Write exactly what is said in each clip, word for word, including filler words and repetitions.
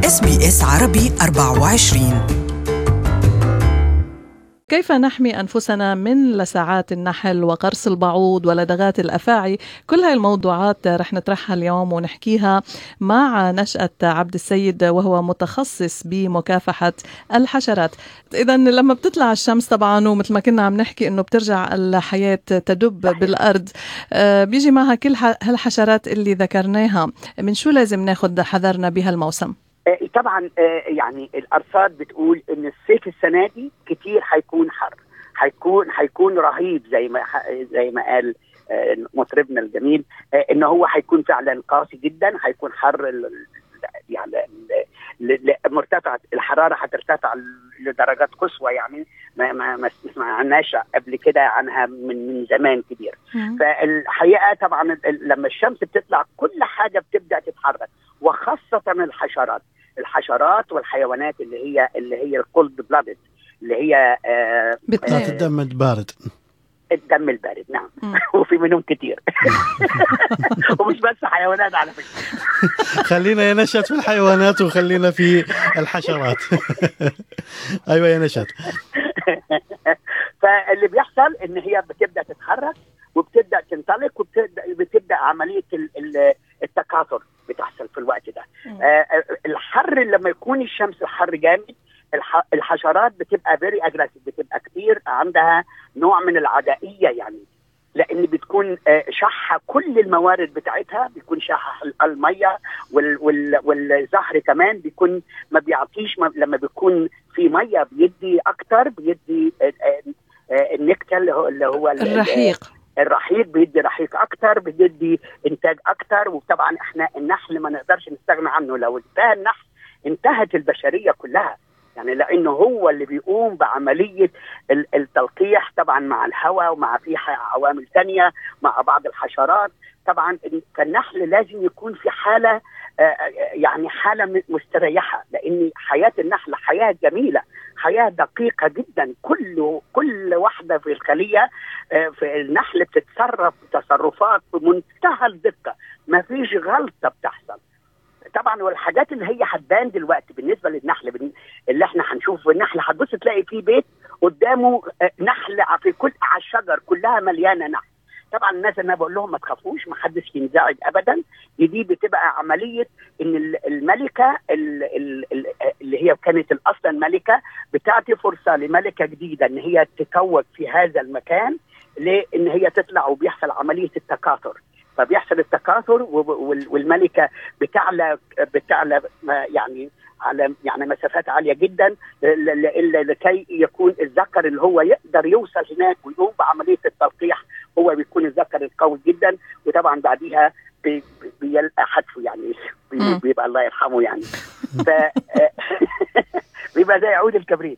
إس بي إس عربي أربعة وعشرين. كيف نحمي أنفسنا من لسعات النحل وقرص البعوض ولدغات الأفاعي؟ كل هاي الموضوعات رح نطرحها اليوم ونحكيها مع نشأت عبد السيد، وهو متخصص بمكافحة الحشرات. إذن لما بتطلع الشمس طبعا، ومثل ما كنا عم نحكي إنه بترجع الحياة تدب بالأرض، بيجي معها كل هالحشرات اللي ذكرناها. من شو لازم ناخد حذرنا بهالموسم؟ طبعا يعني الارصاد بتقول ان الصيف السنه دي كتير هيكون حر، هيكون هيكون رهيب زي ما زي ما قال مطربنا الجميل، ان هو هيكون فعلا قاسي جدا، هيكون حر يعني مرتفع، الحراره هترتفع لدرجات قصوى يعني ما ما ما سمعناش قبل كده عنها من من زمان كبير. فالحقيقه طبعا لما الشمس بتطلع كل حاجه بتبدا تتحرك، وخاصه الحشرات الحشرات والحيوانات اللي هي اللي هي الكولد بلادد، اللي هي آه بتنات الدم البارد الدم البارد. نعم. وفي منهم كتير. ومش بس حيوانات على فكرة. خلينا يا نشأت في الحيوانات وخلينا في الحشرات. أيوة يا نشأت. فاللي بيحصل إن هي بتبدأ تتحرك وبتبدأ تنطلق وبتبدأ بتبدأ عملية التكاثر بتحصل في الوقت ده. آه الحر لما يكون الشمس الحر جامد، الحشرات بتبقى فيري اجريسيف، بتبقى كتير عندها نوع من العدائيه يعني، لان بتكون شحه كل الموارد بتاعتها، بيكون شحه الميه والزهر كمان، بيكون ما بيعطيش لما بيكون في ميه بيدي اكتر، بيدي النكتة اللي هو الرحيق الرحيق بيدي رحيق اكتر، بيدي انتاج اكتر. وطبعا احنا النحل ما نقدرش نستغنى عنه، لو انتهى النحل انتهت البشريه كلها يعني، لانه هو اللي بيقوم بعمليه التلقيح طبعا مع الهواء ومع في عوامل ثانيه مع بعض الحشرات. طبعا النحل لازم يكون في حاله يعني حاله مستريحه، لان حياه النحل حياه جميله، حياه دقيقه جدا، كل كل واحده في الخليه في النحل بتتصرف تصرفات بمنتهى الدقه، ما فيش غلطه بتحصل. طبعا والحاجات اللي هي هتبان دلوقتي بالنسبه للنحل اللي احنا هنشوفه، النحل هتبص تلاقي فيه بيت قدامه نحل في كل على الشجر كلها مليانه نحل. طبعا الناس انا بقول لهم ما تخافوش، ما حدش ينزعج ابدا، دي بتبقى عمليه ان الملكه اللي هي كانت اصلا ملكه بتعطي فرصه لملكه جديده ان هي تتوج في هذا المكان، لان هي تطلع وبيحصل عمليه التكاثر، فبيحصل التكاثر والملكه بتعلى بتعلى يعني على يعني مسافات عاليه جدا، لكي يكون الذكر اللي هو يقدر يوصل هناك ويقوم بعمليه التلقيح، هو بيكون الذكر القوي جدا. وطبعا بعديها بيلقى حتفه يعني بيبقى الله يرحمه يعني، ف بيبقى زي عود الكبريت.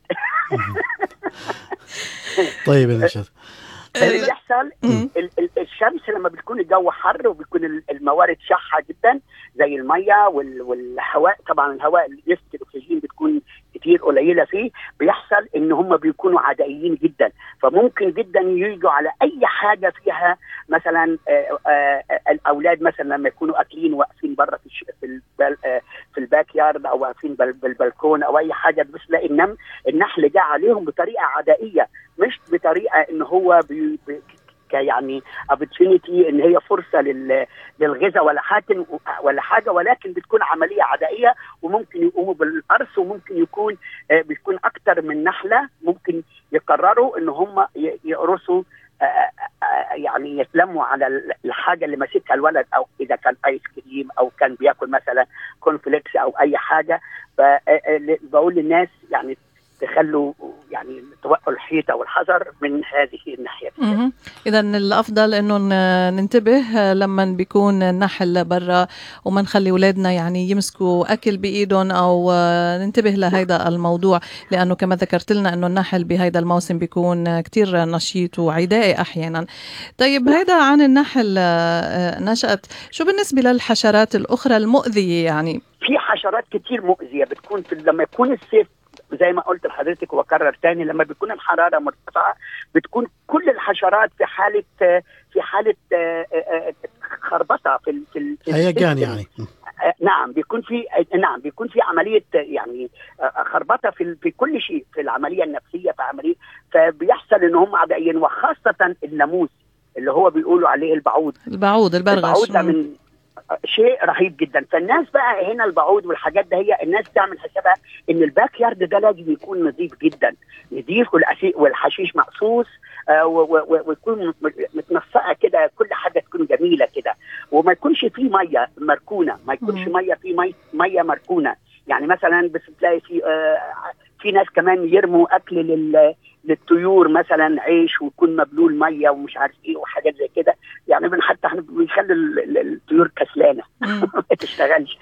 طيب يا نشأت، اللي بيحصل الشمس لما بتكون الجو حر وبيكون الموارد شحه جدا زي الميه والهواء، طبعا الهواء نسبه الاكسجين بتكون كتير قليله فيه، بيحصل ان هم بيكونوا عدائيين جدا، فممكن جدا ييجوا على اي حاجه فيها مثلا الاولاد مثلا لما يكونوا اكلين واقفين بره في في في الباك يارد او واقفين بالبلكون او اي حاجه، بس تلاقي النم النحل جاء عليهم بطريقه عدائيه، مش بطريقه ان هو بي بي يعني opportunity ان هي فرصه للغذاء ولا حاجه ولا حاجه، ولكن بتكون عمليه عدائيه، وممكن يقوموا بالقرص، وممكن يكون بتكون اكتر من نحله ممكن يقرروا ان هم يقرصوا يعني يتلموا على الحاجه اللي ماسكها الولد، او اذا كان ايس كريم او كان بياكل مثلا كونفليكس او اي حاجه. فبقول للناس يعني تخلوا يعني توقعوا الحيطة والحذر من هذه الناحية. إذا الأفضل إنه ننتبه لما بيكون النحل برا، وما نخلي أولادنا يعني يمسكوا أكل بإيدهم، أو ننتبه لهذا الموضوع، لأنه كما ذكرت لنا إنه النحل بهذا الموسم بيكون كتير نشيط وعدائي أحيانا. طيب هذا عن النحل. نشأت، شو بالنسبة للحشرات الأخرى المؤذية؟ يعني في حشرات كتير مؤذية بتكون في لما يكون الصيف زي ما قلت لحضرتك وكرر تاني، لما بيكون الحرارة مرتفعة بتكون كل الحشرات في حالة في حالة خربطة في في هيجان يعني نعم بيكون في نعم بيكون في عمليه يعني خربطه في في كل شيء، في العمليه النفسيه، في عمليه، فبيحصل ان هم عدائيين، وخاصه الناموس اللي هو بيقولوا عليه البعوض البعوض البرغش. البعوض ده من شيء رهيب جدا. فالناس بقى هنا البعوض والحاجات ده، هي الناس تعمل حسابها ان الباك يارد ده لازم يكون نظيف جدا، نظيف، والحشيش مقصوص آه ويكون متنسقه كده، كل حاجه تكون جميله كده، وما يكونش فيه ميه مركونه، ما يكونش ميه فيه ميه ميه مركونه. يعني مثلا بس تلاقي في آه في ناس كمان يرموا اكل لل للطيور مثلا، عيش ويكون مبلول ميه ومش عارف ايه وحاجات زي كده، يعني من حتى احنا بنخلي الطيور كسلانه ما تشتغلش.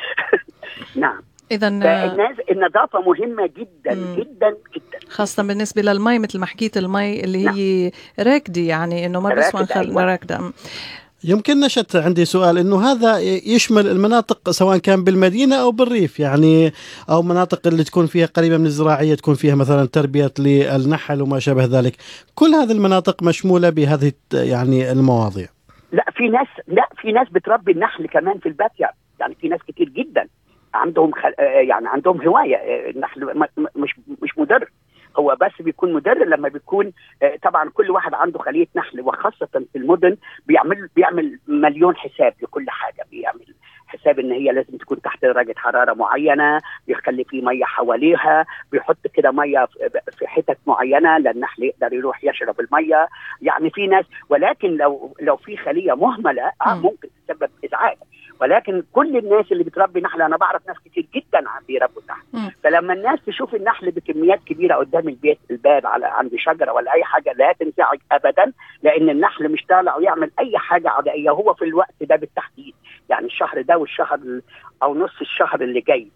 نعم. إذا الناس النظافه مهمه جدا مم. جدا جدا، خاصه بالنسبه للمي، مثل ما حكيت المي اللي هي نعم. راكده، يعني انه ما بيسوى نخلي راكده. يمكن نشأت عندي سؤال، إنه هذا يشمل المناطق سواء كان بالمدينة أو بالريف، يعني أو مناطق اللي تكون فيها قريبة من الزراعية، تكون فيها مثلا تربية للنحل وما شابه ذلك، كل هذه المناطق مشمولة بهذه يعني المواضيع؟ لا في ناس لا في ناس بتربي النحل كمان في الباك يارد، يعني في ناس كتير جدا عندهم خل... يعني عندهم هواية النحل، مش مش مدر، هو بس بيكون مدر لما بيكون طبعا كل واحد عنده خلية نحل، وخاصة في المدن بيعمل بيعمل مليون حساب لكل حاجة، بيعمل حساب ان هي لازم تكون تحت درجة حرارة معينة، بيخلي فيه مية حواليها، بيحط كده مية في حتت معينة للنحل يقدر يروح يشرب المية. يعني في ناس، ولكن لو لو في خلية مهملة آه ممكن تسبب ازعاج، ولكن كل الناس اللي بتربي نحل، انا بعرف ناس كتير جدا عم بيربوا نحل، فلما الناس تشوف النحل بكميات كبيره قدام البيت، الباب على عند شجره ولا اي حاجه، لا تنزعج ابدا، لان النحل مش طالع ويعمل اي حاجه عدائيه، هو في الوقت ده بالتحديد، يعني الشهر ده والشهر او نص الشهر اللي جاي،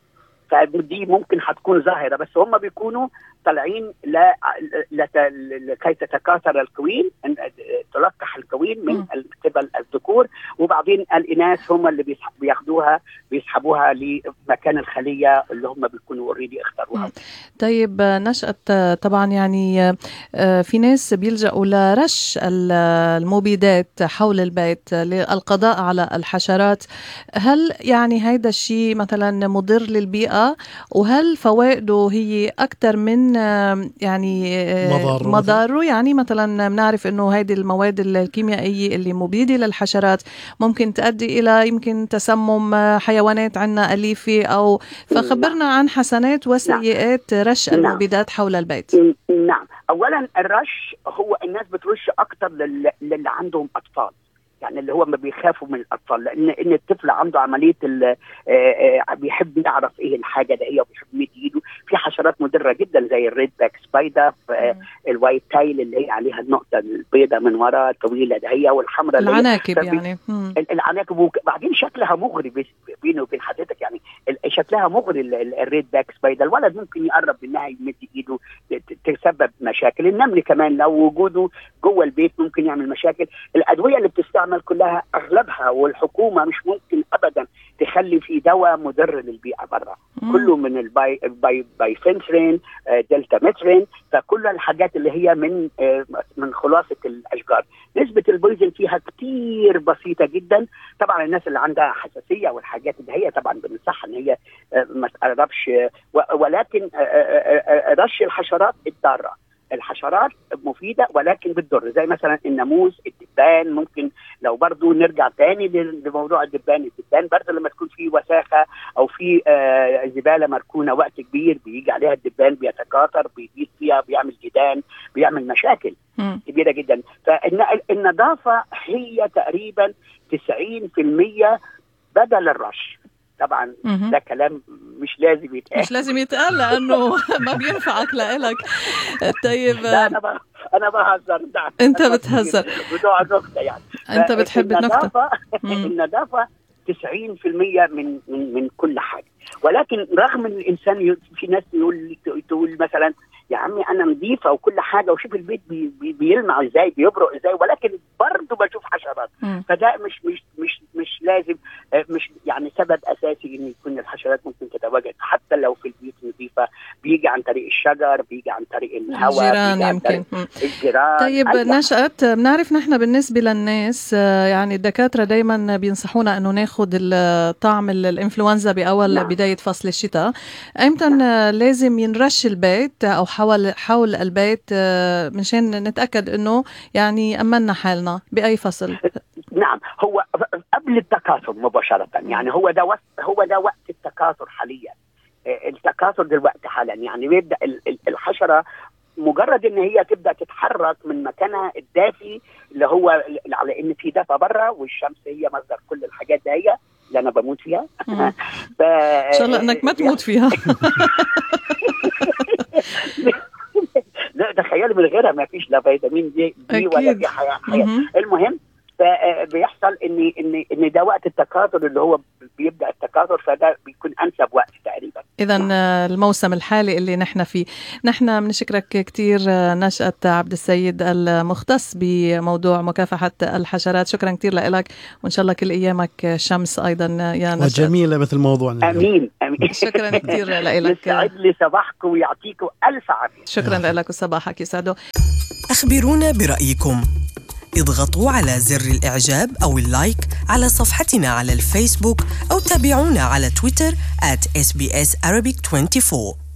فدي ممكن هتكون ظاهره، بس هم بيكونوا طالعين لا لكي تتكاثر الكوين، تلقح الكوين من قبل الذكور، وبعدين الاناث هم اللي بياخدوها بيسحبوها لمكان الخليه اللي هم بيكونوا اوريدي اختاروها. طيب نشأت طبعا يعني في ناس بيلجأوا لرش المبيدات حول البيت للقضاء على الحشرات، هل يعني هيدا الشيء مثلا مضر للبيئة، وهل فوائده هي أكثر من يعني مضاره؟ يعني مثلا بنعرف إنه هذه المواد الكيميائية اللي مبيدة للحشرات ممكن تؤدي إلى يمكن تسمم حيوانات عنا أليفة، أو فخبرنا عن حسنات وسيئات رش المبيدات حول البيت. نعم، أولا الرش هو الناس بترش أكثر للي عندهم أطفال، يعني اللي هو ما بيخافوا من الأطفال، لأن إن الطفل عنده عملية بيحب يعرف إيه الحاجة ده إيه، وبيحب يمد إيده في حشرات مضرة جدا زي الريد باك سبايدر، الوايت تايل اللي هي عليها النقطة البيضاء من وراء الطويلة ده هي، والحمراء العناكب يعني العناكب، وبعدين شكلها مغري بينه وبين حضرتك، يعني شكلها مغري الريد باك سبايدر، الولد ممكن يقرب منها يمد إيده تسبب مشاكل. النمل كمان لو وجوده جوه البيت ممكن يعمل مشاكل. الأدوية اللي بتستعمل كلها اغلبها، والحكومه مش ممكن ابدا تخلي في دواء مضر للبيئه بره، كله من الباي باي بايفنترين، دلتا مترين، فكل الحاجات اللي هي من من خلاصه الاشجار. نسبه البويزن فيها كتير بسيطه جدا، طبعا الناس اللي عندها حساسيه والحاجات اللي هي طبعا بنصح ان هي ما تقربش، ولكن رش الحشرات الضاره، الحشرات مفيدة ولكن بتضر، زي مثلا الناموس، الدبان. ممكن لو برضو نرجع تاني لموضوع الدبان، الدبان برضو لما تكون في وساخة أو في آه زبالة مركونة وقت كبير بيجي عليها الدبان، بيتكاثر، بيبيض فيها، بيعمل جدان، بيعمل مشاكل م. كبيرة جدا. فالنظافة هي تقريبا تسعين في المية بدل الرش. طبعا مم. ده كلام مش لازم يتقال، مش لازم يتقال لانه ما بينفعك لإلك. طيب لا انا بقى انا بهزر، انت بتهزر بدون نكته، يعني انت بتحب النكته. النظافه تسعين في المية من من من كل حاجه، ولكن رغم ان الانسان في ناس يقول تقول مثلا يا عمي انا نظيفه وكل حاجه، وشوف البيت بي بي بيلمع ازاي، بيبرق ازاي، ولكن برضه بشوف حشرات. م. فده مش مش مش مش لازم، مش يعني سبب اساسي ان يكون الحشرات ممكن تتواجد حتى لو في البيوت نظيفه. بيجي عن طريق الشجر، بيجي عن طريق الهواء، الجيران يمكن. الجيران. طيب نشأت، بنعرف نحن بالنسبة للناس يعني الدكاترة دايما بينصحونا انه ناخد طعم الانفلونزا باول نعم. بداية فصل الشتاء. امتى نعم. لازم ينرش البيت او حول حول البيت منشان نتأكد انه يعني امنا حالنا باي فصل؟ نعم، هو قبل التكاثر مباشرة، يعني هو ده وقت هو ده وقت التكاثر حاليا. التكاثر دلوقتي حالا، يعني بيبدأ الحشرة مجرد ان هي تبدا تتحرك من مكانها الدافي اللي هو على ان في دفا بره، والشمس هي مصدر كل الحاجات دي هي اللي انا بموت فيها. ف... ان شاء الله انك ما تموت فيها. لا تخيل من غيرها ما فيش لا فيتامين دي, دي ولا في حياه. المهم فبيحصل ان ان ان ده وقت التكاثر اللي هو بيبدا التكاثر، فده بيكون انسب وقت تقريبا. اذا الموسم الحالي اللي نحن فيه. نحن بنشكرك كثير نشأت عبد السيد المختص بموضوع مكافحه الحشرات. شكرا كثير لك، وان شاء الله كل ايامك شمس ايضا يا نشأت، وجميله مثل موضوعنا. امين امين. شكرا كثير لك. يسعد لي صباحكم ويعطيكم الف عافيه. شكرا لك وصباحك يسعده. اخبرونا برايكم، اضغطوا على زر الإعجاب أو اللايك على صفحتنا على الفيسبوك، أو تابعونا على تويتر آت إس بي إس Arabic أربعة وعشرين.